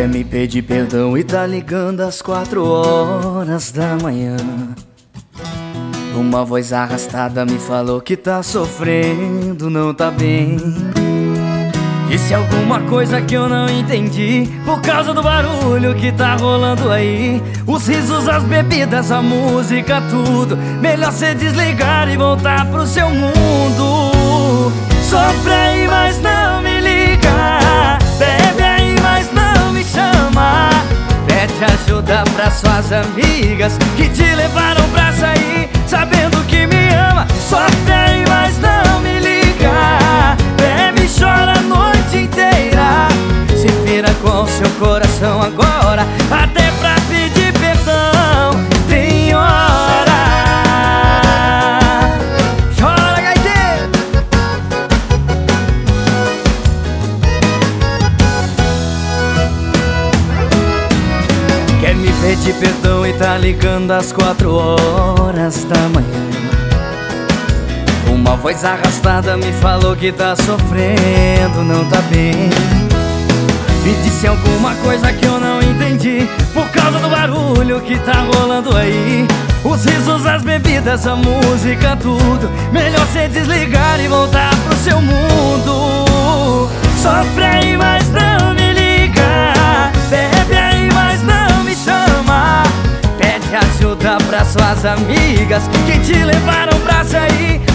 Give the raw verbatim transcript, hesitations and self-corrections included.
Quer me pedir perdão e tá ligando às quatro horas da manhã. Uma voz arrastada me falou que tá sofrendo, não tá bem. Disse alguma coisa que eu não entendi por causa do barulho que tá rolando aí. Os risos, as bebidas, a música, tudo. Melhor cê desligar e voltar pro seu mundo. Sofre aí, mas não me liga. Bebe aí, mas não me chama. Pede ajuda pra suas amigas que te levaram pra sair sabendo que me ama. Sofre aí, mas não me liga. Bebe e chora a noite inteira. Se vira com seu coração agora, até pra pedir perdão tem hora. Chora, gaiteiro! Quer me pedir perdão e tá ligando às quatro horas da manhã. Uma voz arrastada me falou que tá sofrendo, não tá bem. Me disse alguma coisa que eu não entendi por causa do barulho que tá rolando aí. Os risos, as bebidas, a música, tudo. Melhor cê desligar e voltar pro seu mundo. Sofre aí, mas não me liga. Bebe aí, mas não me chama. Pede ajuda pra suas amigas que te levaram pra sair